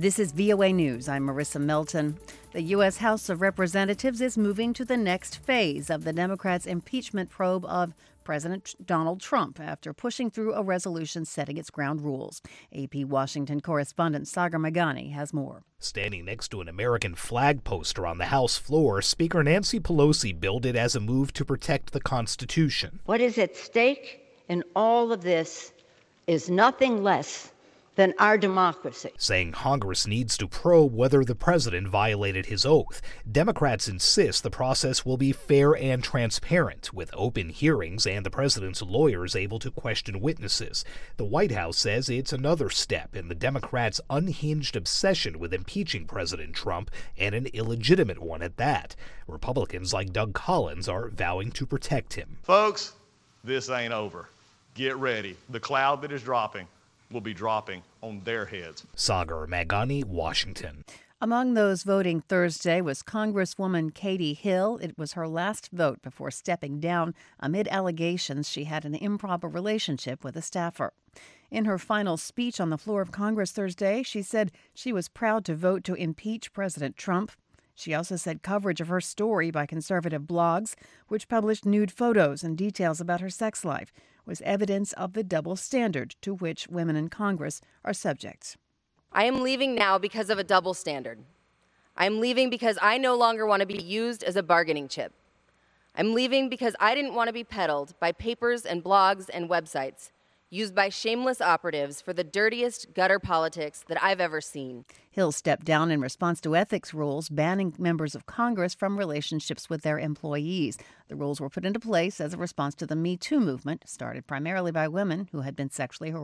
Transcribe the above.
This is VOA News. I'm Marissa Melton. The U.S. House of Representatives is moving to the next phase of the Democrats' impeachment probe of President Donald Trump after pushing through a resolution setting its ground rules. AP Washington correspondent Sagar Meghani has more. Standing next to an American flag poster on the House floor, Speaker Nancy Pelosi billed it as a move to protect the Constitution. What is at stake in all of this is nothing less than our democracy. Saying Congress needs to probe whether the president violated his oath. Democrats insist the process will be fair and transparent, with open hearings and the president's lawyers able to question witnesses. The White House says it's another step in the Democrats' unhinged obsession with impeaching President Trump, and an illegitimate one at that. Republicans like Doug Collins are vowing to protect him. Folks, this ain't over. Get ready. The cloud that is dropping will be dropping on their heads. Sagar Meghani, Washington. Among those voting Thursday was Congresswoman Katie Hill. It was her last vote before stepping down amid allegations she had an improper relationship with a staffer. In her final speech on the floor of Congress Thursday, she said she was proud to vote to impeach President Trump. She also said coverage of her story by conservative blogs, which published nude photos and details about her sex life, was evidence of the double standard to which women in Congress are subject. I am leaving now because of a double standard. I am leaving because I no longer want to be used as a bargaining chip. I'm leaving because I didn't want to be peddled by papers and blogs and websites used by shameless operatives for the dirtiest gutter politics that I've ever seen. Hill stepped down in response to ethics rules banning members of Congress from relationships with their employees. The rules were put into place as a response to the Me Too movement, started primarily by women who had been sexually harassed.